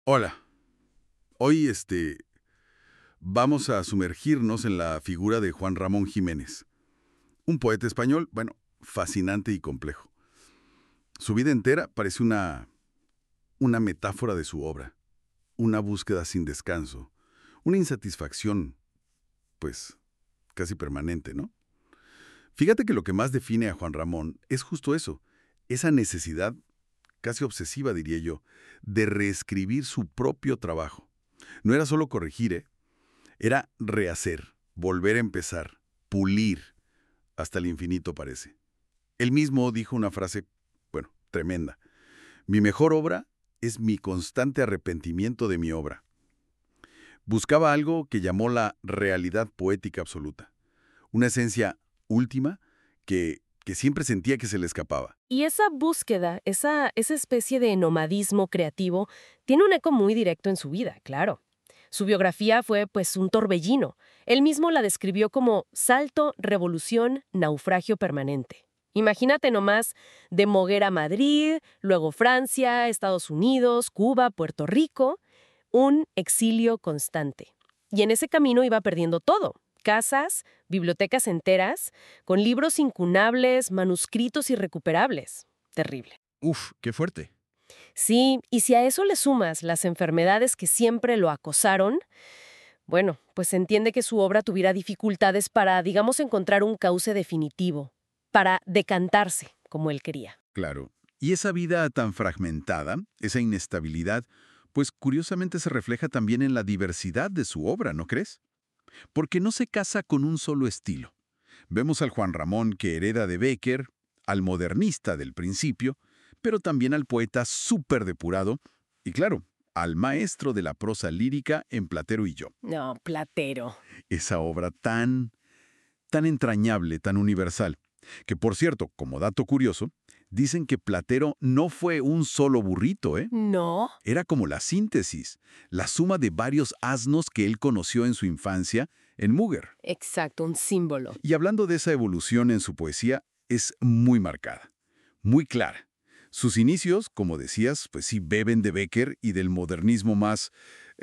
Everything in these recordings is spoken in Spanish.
Hola, hoy vamos a sumergirnos en la figura de Juan Ramón Jiménez, un poeta español, bueno, fascinante y complejo. Su vida entera parece una metáfora de su obra, una búsqueda sin descanso, una insatisfacción, pues, casi permanente, ¿no? Fíjate que lo que más define a Juan Ramón es justo eso, esa necesidad, casi obsesiva diría yo, de reescribir su propio trabajo. No era solo corregir, ¿eh? Era rehacer, volver a empezar, pulir, hasta el infinito parece. Él mismo dijo una frase, bueno, tremenda. Mi mejor obra es mi constante arrepentimiento de mi obra. Buscaba algo que llamó la realidad poética absoluta, una esencia última que siempre sentía que se le escapaba. Y esa búsqueda, esa especie de nomadismo creativo, tiene un eco muy directo en su vida, claro. Su biografía fue, pues, un torbellino. Él mismo la describió como salto, revolución, naufragio permanente. Imagínate nomás, de Moguer a Madrid, luego Francia, Estados Unidos, Cuba, Puerto Rico, un exilio constante. Y en ese camino iba perdiendo todo. Casas, bibliotecas enteras, con libros incunables, manuscritos irrecuperables. Terrible. Uf, qué fuerte. Sí, y si a eso le sumas las enfermedades que siempre lo acosaron, bueno, pues se entiende que su obra tuviera dificultades para, digamos, encontrar un cauce definitivo, para decantarse como él quería. Claro. Y esa vida tan fragmentada, esa inestabilidad, pues curiosamente se refleja también en la diversidad de su obra, ¿no crees? Porque no se casa con un solo estilo. Vemos al Juan Ramón que hereda de Bécquer, al modernista del principio, pero también al poeta súper depurado y, claro, al maestro de la prosa lírica en Platero y yo. No, Platero. Esa obra tan entrañable, tan universal, que por cierto, como dato curioso, dicen que Platero no fue un solo burrito, ¿eh? No. Era como la síntesis, la suma de varios asnos que él conoció en su infancia en Múger. Exacto, un símbolo. Y hablando de esa evolución en su poesía, es muy marcada, muy clara. Sus inicios, como decías, pues sí beben de Bécquer y del modernismo más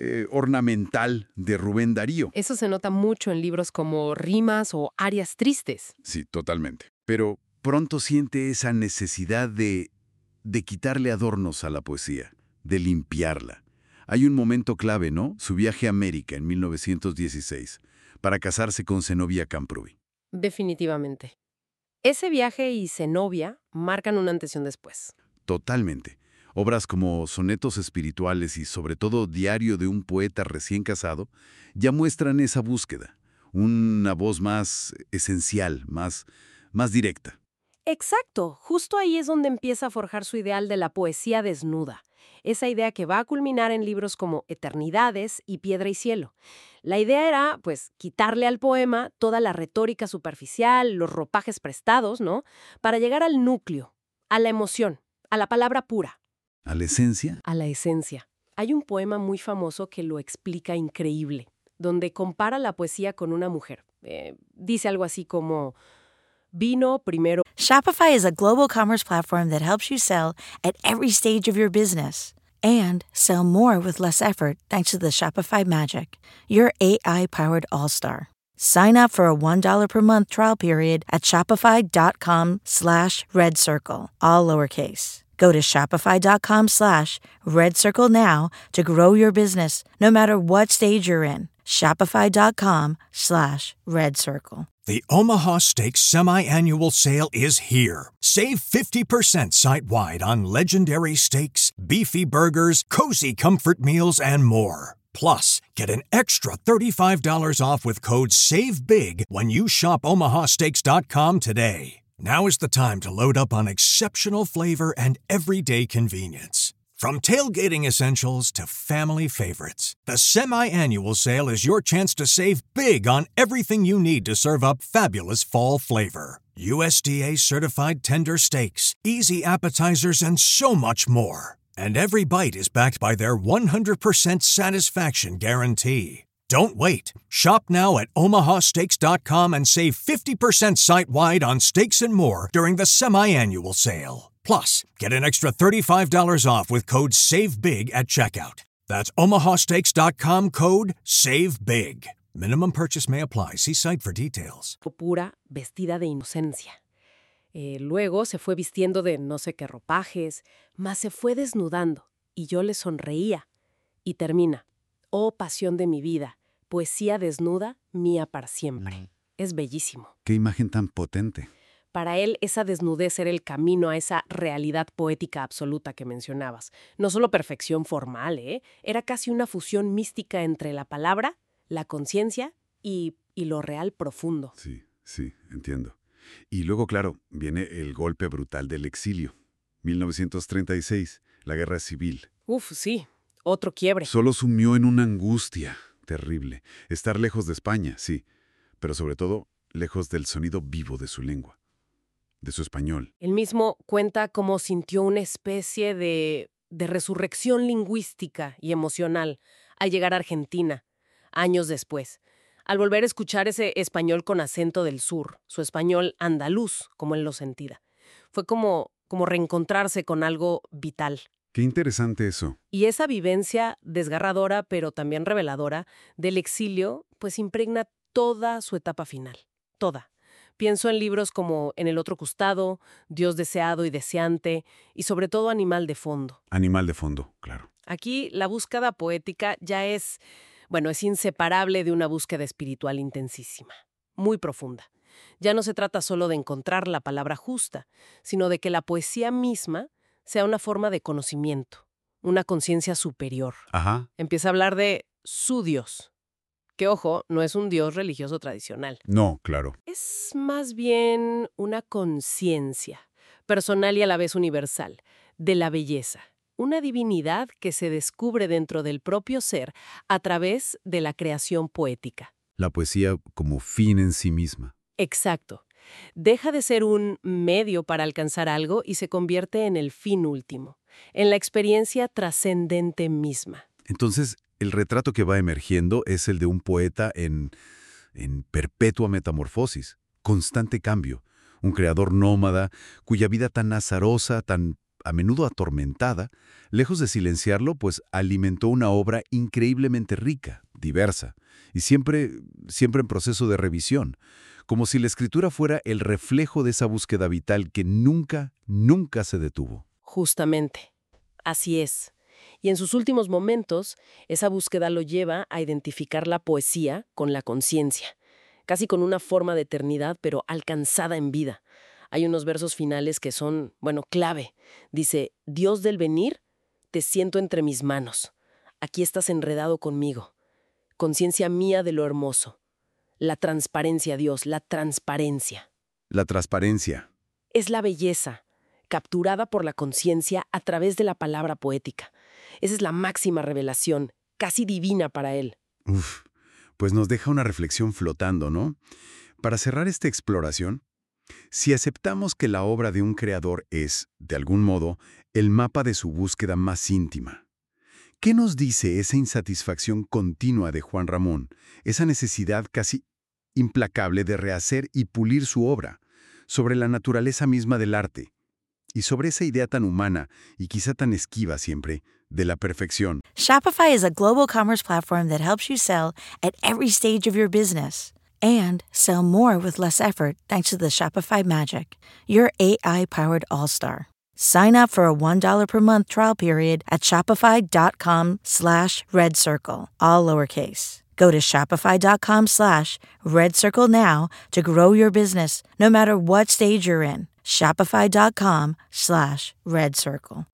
ornamental de Rubén Darío. Eso se nota mucho en libros como Rimas o Arias Tristes. Sí, totalmente. Pero pronto siente esa necesidad de quitarle adornos a la poesía, de limpiarla. Hay un momento clave, ¿no? Su viaje a América en 1916, para casarse con Zenobia Camprubí. Definitivamente. Ese viaje y Zenobia marcan un antes y un después. Totalmente. Obras como Sonetos espirituales y sobre todo Diario de un poeta recién casado ya muestran esa búsqueda, una voz más esencial, más directa. Exacto, justo ahí es donde empieza a forjar su ideal de la poesía desnuda. Esa idea que va a culminar en libros como Eternidades y Piedra y Cielo. La idea era, pues, quitarle al poema toda la retórica superficial, los ropajes prestados, ¿no? Para llegar al núcleo, a la emoción, a la palabra pura. ¿A la esencia? A la esencia. Hay un poema muy famoso que lo explica increíble, donde compara la poesía con una mujer. Dice algo así como, vino primero. Shopify is a global commerce platform that helps you sell at every stage of your business and sell more with less effort thanks to the Shopify Magic, your AI-powered all-star. Sign up for a $1 per month trial period at shopify.com/redcircle, all lowercase. Go to shopify.com/redcircle now to grow your business, no matter what stage you're in. Shopify.com/redcircle. The Omaha Steaks Semi-Annual Sale is here. Save 50% site-wide on legendary steaks, beefy burgers, cozy comfort meals, and more. Plus, get an extra $35 off with code SAVEBIG when you shop omahasteaks.com today. Now is the time to load up on exceptional flavor and everyday convenience. From tailgating essentials to family favorites, the Semi-Annual Sale is your chance to save big on everything you need to serve up fabulous fall flavor. USDA-certified tender steaks, easy appetizers, and so much more. And every bite is backed by their 100% satisfaction guarantee. Don't wait. Shop now at omahasteaks.com and save 50% site-wide on steaks and more during the Semi-Annual Sale. Plus, get an extra $35 off with code SAVEBIG at checkout. That's omahasteaks.com, code SAVEBIG. Minimum purchase may apply. See site for details. Pura, vestida de inocencia. Luego se fue vistiendo de no sé qué ropajes, mas se fue desnudando, y yo le sonreía. Y termina: oh pasión de mi vida, poesía desnuda, mía para siempre. Es bellísimo. Qué imagen tan potente. Para él, esa desnudez era el camino a esa realidad poética absoluta que mencionabas. No solo perfección formal, era casi una fusión mística entre la palabra, la conciencia y lo real profundo. Sí, entiendo. Y luego, claro, viene el golpe brutal del exilio. 1936, la guerra civil. Uf, sí, otro quiebre. Solo sumió en una angustia terrible. Estar lejos de España, sí, pero sobre todo lejos del sonido vivo de su lengua, de su español. Él mismo cuenta cómo sintió una especie de resurrección lingüística y emocional al llegar a Argentina, años después. Al volver a escuchar ese español con acento del sur, su español andaluz, como él lo sentía. Fue como reencontrarse con algo vital. Qué interesante eso. Y esa vivencia desgarradora, pero también reveladora, del exilio, pues impregna toda su etapa final. Toda. Pienso en libros como En el otro costado, Dios deseado y deseante, y sobre todo Animal de fondo. Animal de fondo, claro. Aquí la búsqueda poética ya es inseparable de una búsqueda espiritual intensísima, muy profunda. Ya no se trata solo de encontrar la palabra justa, sino de que la poesía misma sea una forma de conocimiento, una conciencia superior. Ajá. Empieza a hablar de su Dios, que, ojo, no es un Dios religioso tradicional. No, claro. Es más bien una conciencia, personal y a la vez universal, de la belleza. Una divinidad que se descubre dentro del propio ser a través de la creación poética. La poesía como fin en sí misma. Exacto. Deja de ser un medio para alcanzar algo y se convierte en el fin último, en la experiencia trascendente misma. Entonces, el retrato que va emergiendo es el de un poeta en perpetua metamorfosis, constante cambio. Un creador nómada cuya vida tan azarosa, tan a menudo atormentada, lejos de silenciarlo, pues alimentó una obra increíblemente rica, diversa, y siempre en proceso de revisión, como si la escritura fuera el reflejo de esa búsqueda vital que nunca se detuvo. Justamente, así es. Y en sus últimos momentos, esa búsqueda lo lleva a identificar la poesía con la conciencia, casi con una forma de eternidad, pero alcanzada en vida. Hay unos versos finales que son, clave. Dice: Dios del venir, te siento entre mis manos. Aquí estás enredado conmigo. Conciencia mía de lo hermoso. La transparencia, Dios, la transparencia. La transparencia. Es la belleza, capturada por la conciencia a través de la palabra poética. Esa es la máxima revelación, casi divina para él. Pues nos deja una reflexión flotando, ¿no? Para cerrar esta exploración, si aceptamos que la obra de un creador es, de algún modo, el mapa de su búsqueda más íntima, ¿qué nos dice esa insatisfacción continua de Juan Ramón, esa necesidad casi implacable de rehacer y pulir su obra, sobre la naturaleza misma del arte, y sobre esa idea tan humana y quizá tan esquiva siempre de la perfección? Shopify is a global commerce platform that helps you sell at every stage of your business. And sell more with less effort thanks to the Shopify Magic, your AI-powered all-star. Sign up for a $1 per month trial period at shopify.com/redcircle, all lowercase. Go to shopify.com/redcircle now to grow your business, no matter what stage you're in. Shopify.com/redcircle.